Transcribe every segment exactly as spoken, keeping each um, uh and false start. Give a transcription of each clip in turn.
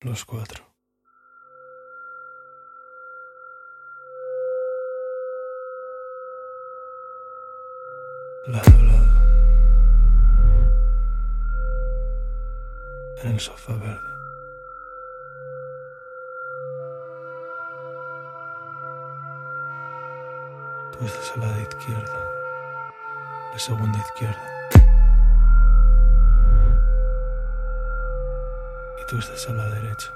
Los cuatro. Lado a lado. En el sofá verde. Tú estás a la de izquierda. La segunda izquierda. Y tú estás a la derecha.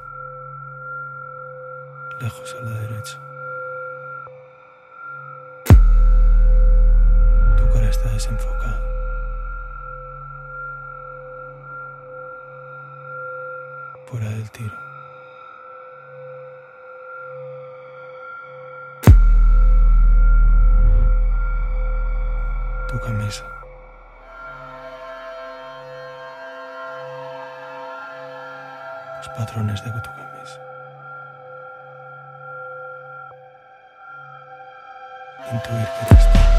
Lejos a la derecha. Tu cara está desenfocada. Fuera del tiro. Tu camisa. Los patrones de tu camisa. Intuir que eres tú.